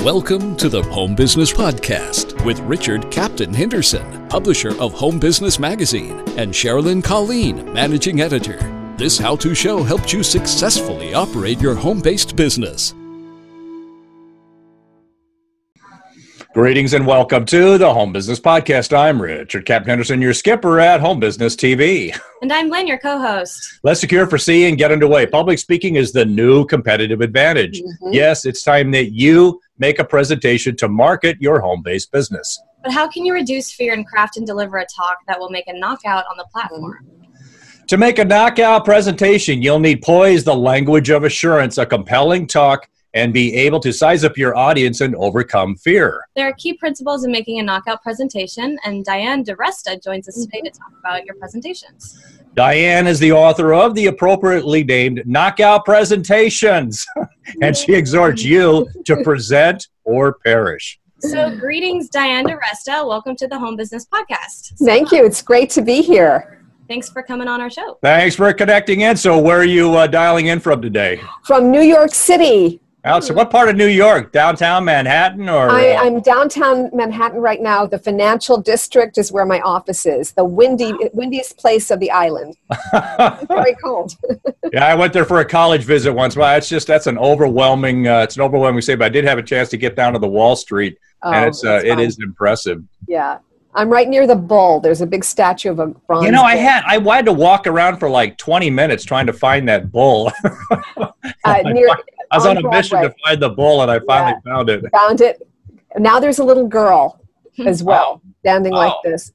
Welcome to the Home Business Podcast with Richard Captain Henderson, publisher of Home Business Magazine, and Sherilyn Colleen, managing editor. This how-to show helps you successfully operate your home-based business. Greetings and welcome to the Home Business Podcast. I'm Richard Captain Henderson, your skipper at Home Business TV. And I'm Lynn, your co-host. Let's secure, foresee, and get underway. Public speaking is the new competitive advantage. Yes, it's time that you make a presentation to market your home-based business. But how can you reduce fear and craft and deliver a talk that will make a knockout on the platform? To make a knockout presentation, you'll need poise, the language of assurance, a compelling talk, and be able to size up your audience and overcome fear. There are key principles in making a knockout presentation, and Diane DiResta joins us today to talk about your presentations. Diane is the author of the appropriately named Knockout Presentations, and she exhorts you to present or perish. So greetings, Diane DiResta. Welcome to the Home Business Podcast. Thank you. It's great to be here. Thanks for coming on our show. Thanks for connecting in. So where are you dialing in from today? From New York City. So what part of New York? Downtown Manhattan? Or I'm downtown Manhattan right now. The financial district is where my office is. The windiest place of the island. Very cold. Yeah, I went there for a college visit once. Well, that's an overwhelming. It's an overwhelming city. But I did have a chance to get down to the Wall Street, and it is impressive. Yeah. I'm right near the bull. There's a big statue of a bronze bull. I had to walk around for like 20 minutes trying to find that bull. I was on a mission to find the bull, and I finally found it. Found it. Now there's a little girl as well, standing like this.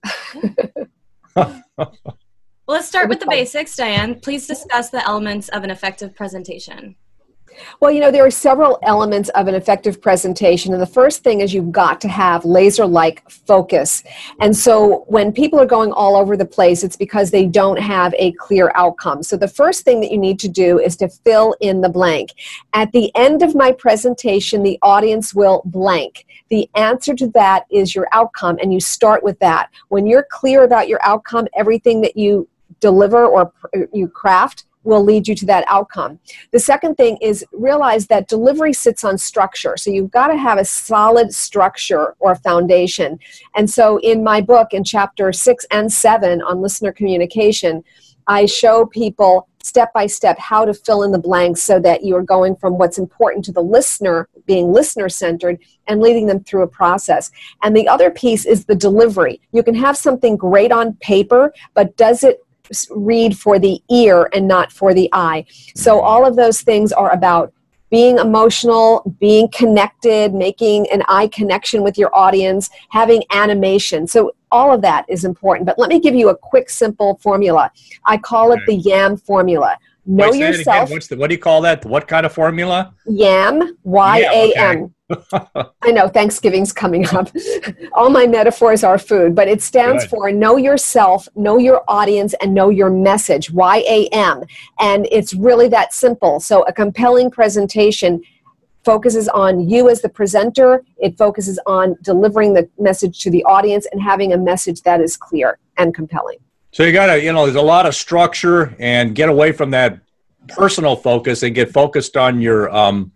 Well, let's start with the basics, Diane. Please discuss the elements of an effective presentation. Well, there are several elements of an effective presentation, and the first thing is you've got to have laser-like focus. And so when people are going all over the place, it's because they don't have a clear outcome. So the first thing that you need to do is to fill in the blank. At the end of my presentation, the audience will blank. The answer to that is your outcome, and you start with that. When you're clear about your outcome, everything that you deliver or you craft will lead you to that outcome. The second thing is realize that delivery sits on structure. So you've got to have a solid structure or foundation. And so in my book, in chapter 6 and 7 on listener communication, I show people step by step how to fill in the blanks so that you are going from what's important to the listener, being listener-centered, and leading them through a process. And the other piece is the delivery. You can have something great on paper, but does it read for the ear and not for the eye? So all of those things are about being emotional, being connected, making an eye connection with your audience, having animation. So all of that is important. But let me give you a quick, simple formula. I call it the YAM formula. Know yourself. What do you call that? What kind of formula? YAM, Y-A-M. I know, Thanksgiving's coming up. All my metaphors are food, but it stands for know yourself, know your audience, and know your message, YAM. And it's really that simple. So a compelling presentation focuses on you as the presenter. It focuses on delivering the message to the audience and having a message that is clear and compelling. So you got to, there's a lot of structure, and get away from that personal focus and get focused on your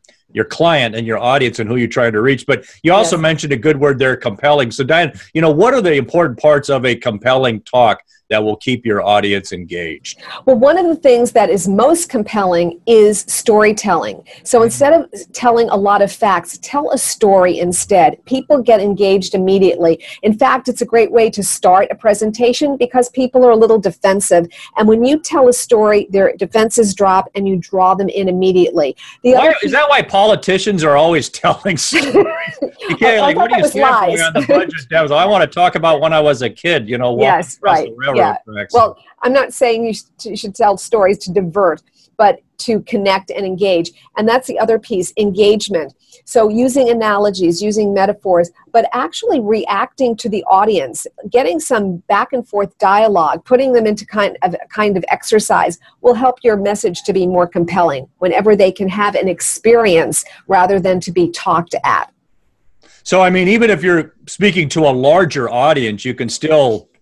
client and your audience and who you're trying to reach. But you also mentioned a good word there, compelling. So Diane, what are the important parts of a compelling talk that will keep your audience engaged? Well, one of the things that is most compelling is storytelling. So instead of telling a lot of facts, tell a story instead. People get engaged immediately. In fact, it's a great way to start a presentation because people are a little defensive. And when you tell a story, their defenses drop and you draw them in immediately. Is that why politicians are always telling stories? What do you stand for on the budget devs? I want to talk about when I was a kid, Yes, right. Yeah. Well, I'm not saying you should tell stories to divert, but to connect and engage. And that's the other piece, engagement. So using analogies, using metaphors, but actually reacting to the audience, getting some back and forth dialogue, putting them into kind of exercise will help your message to be more compelling whenever they can have an experience rather than to be talked at. So, even if you're speaking to a larger audience, you can still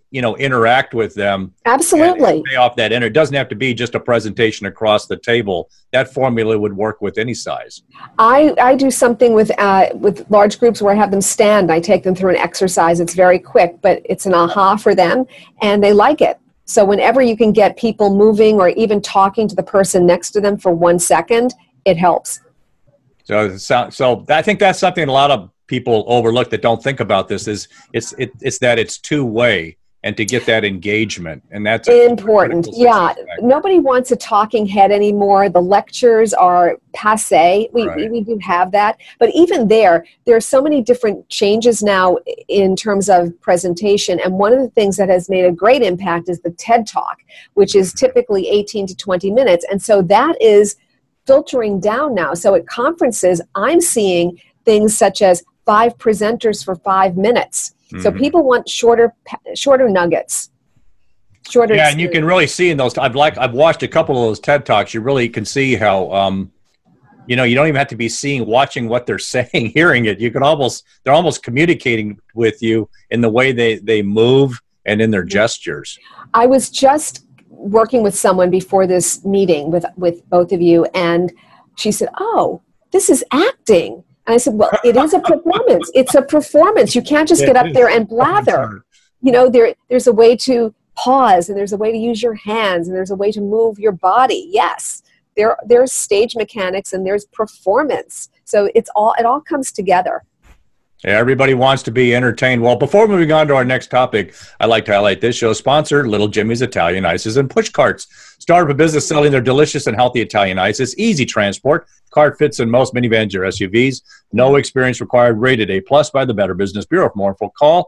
interact with them. Absolutely. And pay off that energy. It doesn't have to be just a presentation across the table. That formula would work with any size. I do something with large groups where I have them stand. I take them through an exercise. It's very quick, but it's an aha for them, and they like it. So whenever you can get people moving or even talking to the person next to them for 1 second, it helps. So I think that's something a lot of people overlook that don't think about this is it's that it's two-way, and to get that engagement, and that's important. Yeah, nobody wants a talking head anymore. The lectures are passé. We do have that, but even there are so many different changes now in terms of presentation, and one of the things that has made a great impact is the TED Talk, which is typically 18 to 20 minutes, and so that is filtering down now. So at conferences, I'm seeing things such as 5 presenters for 5 minutes. Mm-hmm. So people want shorter nuggets. Yeah, and you can really see in those. I've watched a couple of those TED Talks. You really can see how you don't even have to be watching what they're saying, hearing it. They're almost communicating with you in the way they move and in their gestures. I was just working with someone before this meeting with both of you, and she said, "Oh, this is acting." And I said, well, it is a performance. It's a performance. You can't just get up there and blather. There's a way to pause, and there's a way to use your hands, and there's a way to move your body. Yes, there's stage mechanics and there's performance. So it all comes together. Yeah, everybody wants to be entertained. Well, before moving on to our next topic, I'd like to highlight this show's sponsor, Little Jimmy's Italian Ices and Push Carts. Start up a business selling their delicious and healthy Italian ices. Easy transport. Cart fits in most minivans or SUVs. No experience required. Rated A+ by the Better Business Bureau. For more info, call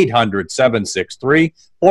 800-763-4348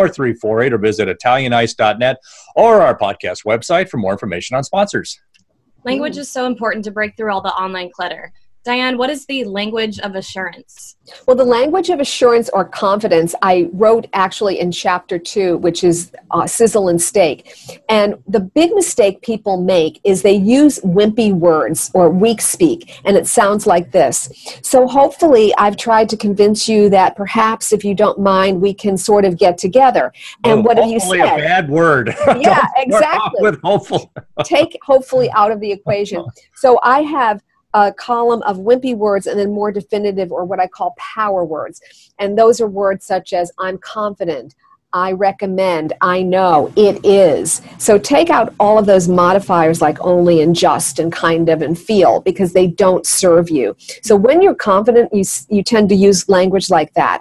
or visit ItalianIce.net or our podcast website for more information on sponsors. Language is so important to break through all the online clutter. Diane, what is the language of assurance? Well, the language of assurance or confidence, I wrote actually in chapter 2, which is sizzle and steak. And the big mistake people make is they use wimpy words or weak speak, and it sounds like this. So hopefully I've tried to convince you that perhaps if you don't mind, we can sort of get together. And what have you said? Hopefully a bad word. Yeah, exactly. With hopeful. Take hopefully out of the equation. So I have a column of wimpy words and then more definitive or what I call power words. And those are words such as I'm confident, I recommend, I know, it is. So take out all of those modifiers like only and just and kind of and feel because they don't serve you. So when you're confident, you tend to use language like that.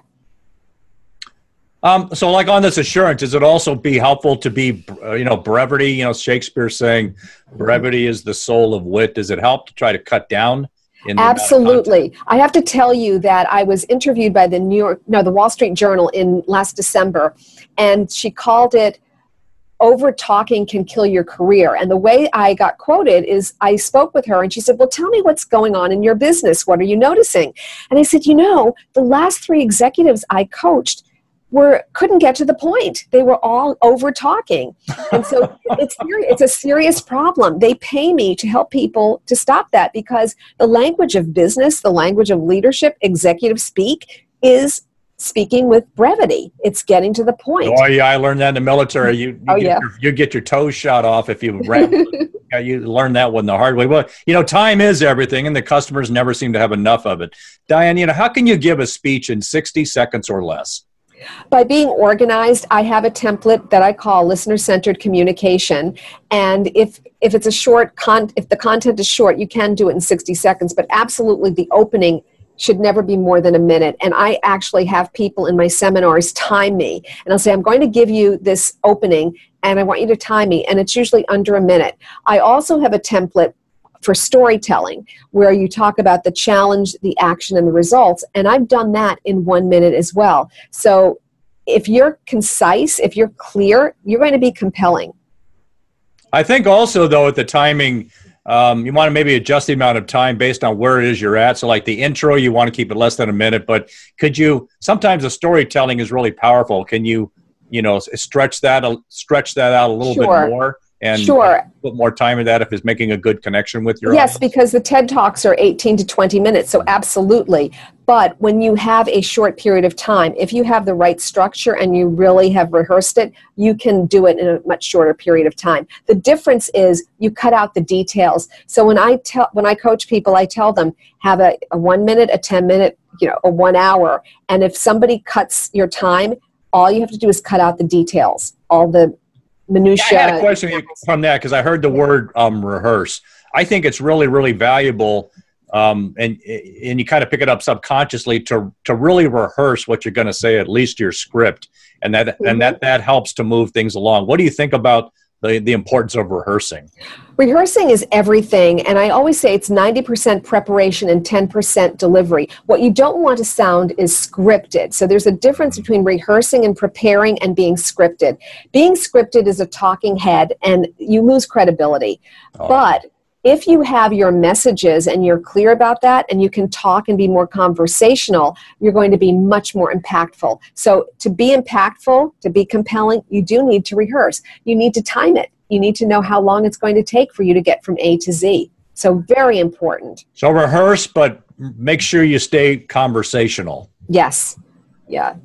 So like on this assurance, does it also be helpful to be, brevity? Shakespeare saying brevity is the soul of wit. Does it help to try to cut down? Absolutely. I have to tell you that I was interviewed by the Wall Street Journal in last December, and she called it over talking can kill your career. And the way I got quoted is I spoke with her and she said, well, tell me what's going on in your business. What are you noticing? And I said, the last 3 executives I coached couldn't get to the point. They were all over talking. And so it's a serious problem. They pay me to help people to stop that because the language of business, the language of leadership, executive speak is speaking with brevity. It's getting to the point. Oh yeah, I learned that in the military. You get your toes shot off if you ran. You learn that one the hard way. Well, time is everything, and the customers never seem to have enough of it. Diane, how can you give a speech in 60 seconds or less? By being organized, I have a template that I call listener-centered communication. And if it's if the content is short, you can do it in 60 seconds. But absolutely, the opening should never be more than a minute. And I actually have people in my seminars time me. And I'll say, I'm going to give you this opening, and I want you to time me. And it's usually under a minute. I also have a template for storytelling, where you talk about the challenge, the action, and the results. And I've done that in 1 minute as well. So if you're concise, if you're clear, you're going to be compelling. I think also, though, at the timing, you want to maybe adjust the amount of time based on where it is you're at. So like the intro, you want to keep it less than a minute, but sometimes the storytelling is really powerful. Can you, stretch that out a little bit more? And put more time in that if it's making a good connection with your audience? Because the TED Talks are 18 to 20 minutes, so absolutely. But when you have a short period of time, if you have the right structure and you really have rehearsed it, you can do it in a much shorter period of time. The difference is you cut out the details. So when I coach people, I tell them have a 1 minute, a 10 minute, a 1 hour. And if somebody cuts your time, all you have to do is cut out the details, all the minutia. I had a question from that because I heard the word rehearse. I think it's really, really valuable, and you kind of pick it up subconsciously to really rehearse what you're going to say, at least your script, and that helps to move things along. What do you think about the importance of rehearsing? Rehearsing is everything, and I always say it's 90% preparation and 10% delivery. What you don't want to sound is scripted. So there's a difference between rehearsing and preparing and being scripted. Being scripted is a talking head, and you lose credibility. Oh. But if you have your messages and you're clear about that and you can talk and be more conversational, you're going to be much more impactful. So to be impactful, to be compelling, you do need to rehearse. You need to time it. You need to know how long it's going to take for you to get from A to Z. So very important. So rehearse, but make sure you stay conversational. Yes. Yeah.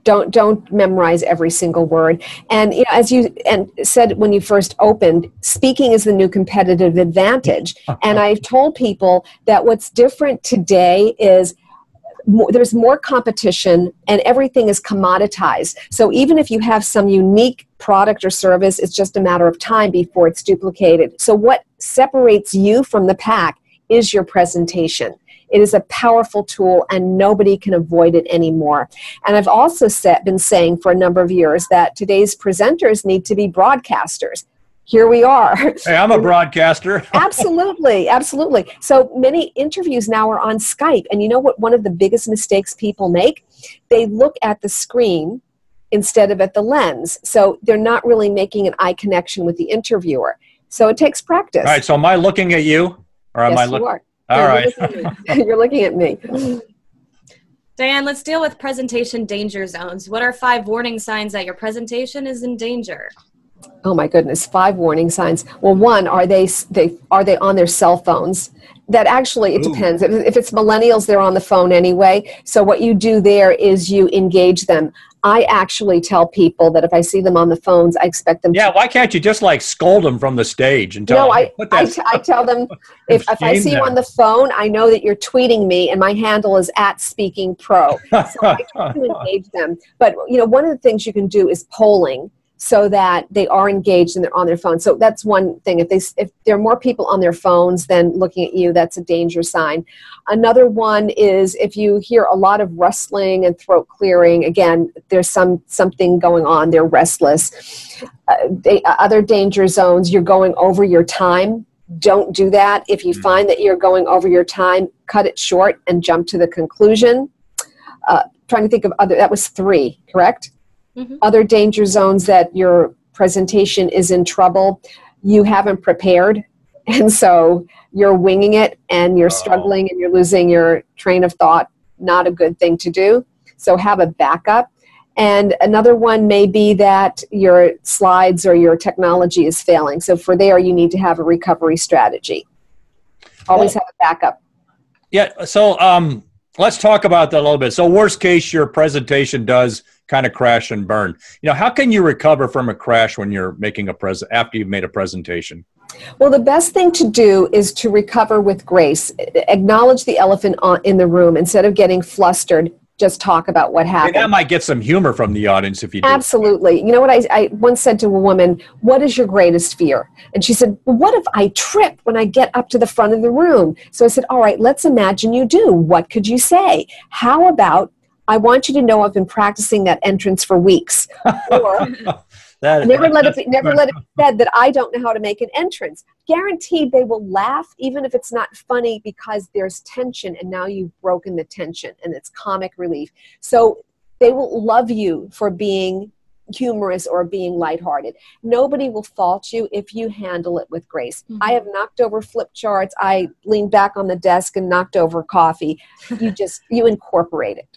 Don't memorize every single word. And as you said when you first opened, speaking is the new competitive advantage. And I've told people that what's different today is there's more competition and everything is commoditized. So even if you have some unique product or service, it's just a matter of time before it's duplicated. So what separates you from the pack is your presentation. It is a powerful tool and nobody can avoid it anymore. And I've also been saying for a number of years that today's presenters need to be broadcasters. Here we are. Hey, I'm a broadcaster. Absolutely, absolutely. So many interviews now are on Skype. And you know what one of the biggest mistakes people make? They look at the screen instead of at the lens. So they're not really making an eye connection with the interviewer. So it takes practice. All right, so am I looking at you? Or am yes, I looking? You are. All right. You're looking at me. Diane, let's deal with presentation danger zones. What are 5 warning signs that your presentation is in danger? Oh my goodness, 5 warning signs. Well, one, are they on their cell phones? That actually, it depends. If it's millennials, they're on the phone anyway. So what you do there is you engage them. I actually tell people that if I see them on the phones, I expect them why can't you just scold them from the stage and tell them? No, I tell them, if I see you on the phone, I know that you're tweeting me and my handle is @SpeakingPro. So I try to engage them. But, one of the things you can do is polling so that they are engaged and they're on their phone. So that's one thing. If there are more people on their phones than looking at you, that's a danger sign. Another one is if you hear a lot of rustling and throat clearing, again, there's something going on. They're restless. Other danger zones, you're going over your time. Don't do that. If you find that you're going over your time, cut it short and jump to the conclusion. Trying to think of that was 3, correct? Mm-hmm. Other danger zones that your presentation is in trouble, you haven't prepared, and so you're winging it and you're struggling and you're losing your train of thought. Not a good thing to do. So have a backup. And another one may be that your slides or your technology is failing. So for there, you need to have a recovery strategy. Always have a backup. Yeah, so let's talk about that a little bit. So worst case, your presentation does kind of crash and burn. How can you recover from a crash when you're making after you've made a presentation? Well, the best thing to do is to recover with grace. Acknowledge the elephant in the room. Instead of getting flustered, just talk about what happened. That might get some humor from the audience if you do. Absolutely. You know what I once said to a woman, what is your greatest fear? And she said, well, what if I trip when I get up to the front of the room? So I said, all right, let's imagine you do. What could you say? How about, I want you to know I've been practicing that entrance for weeks. Or never let it be said that I don't know how to make an entrance. Guaranteed they will laugh, even if it's not funny, because there's tension and now you've broken the tension and it's comic relief. So they will love you for being humorous or being lighthearted. Nobody will fault you if you handle it with grace. Mm-hmm. I have knocked over flip charts. I leaned back on the desk and knocked over coffee. You incorporate it.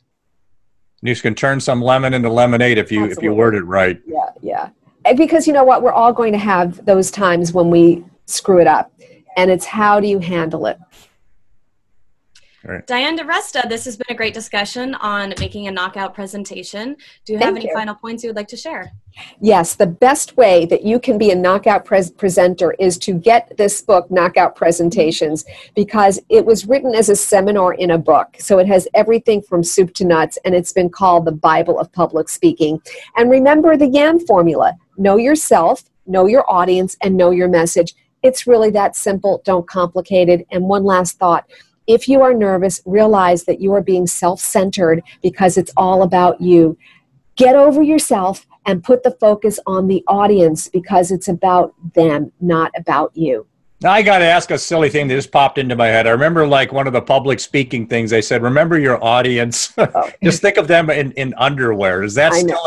You can turn some lemon into lemonade if you word it right. Yeah. Because you know what? We're all going to have those times when we screw it up. And it's how do you handle it? Right. Diane DiResta, this has been a great discussion on making a knockout presentation. Do you have any final points you would like to share? Yes, the best way that you can be a knockout presenter is to get this book, Knockout Presentations, because it was written as a seminar in a book. So it has everything from soup to nuts, and it's been called the Bible of public speaking. And remember the YAM formula. Know yourself, know your audience, and know your message. It's really that simple. Don't complicate it. And one last thought. If you are nervous, realize that you are being self-centered because it's all about you. Get over yourself and put the focus on the audience because it's about them, not about you. Now, I got to ask a silly thing that just popped into my head. I remember like one of the public speaking things they said, remember your audience. Just think of them in underwear. Is that still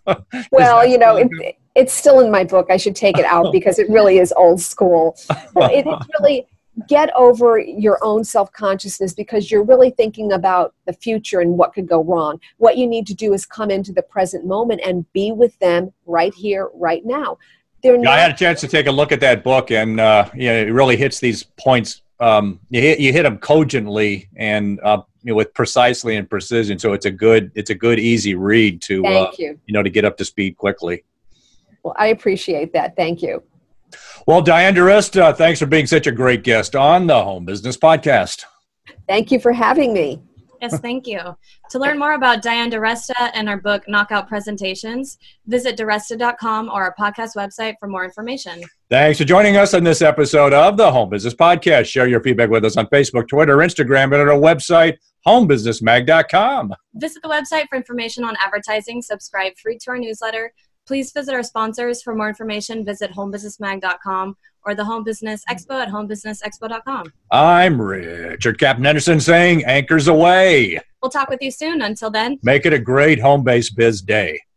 well, you know, it's still in my book. I should take it out because it really is old school. But it's really... Get over your own self-consciousness because you're really thinking about the future and what could go wrong. What you need to do is come into the present moment and be with them right here, right now. I had a chance to take a look at that book, and it really hits these points. You hit them cogently and with precisely and precision. So it's a good, easy read to to get up to speed quickly. Well, I appreciate that. Thank you. Well, Diane DiResta, thanks for being such a great guest on the Home Business Podcast. Thank you for having me. Yes, thank you. To learn more about Diane DiResta and our book, Knockout Presentations, visit diresta.com or our podcast website for more information. Thanks for joining us on this episode of the Home Business Podcast. Share your feedback with us on Facebook, Twitter, Instagram, and at our website, homebusinessmag.com. Visit the website for information on advertising. Subscribe free to our newsletter. Please visit our sponsors. For more information, visit homebusinessmag.com or the Home Business Expo at homebusinessexpo.com. I'm Richard Captain Henderson saying anchors away. We'll talk with you soon. Until then, make it a great home-based biz day.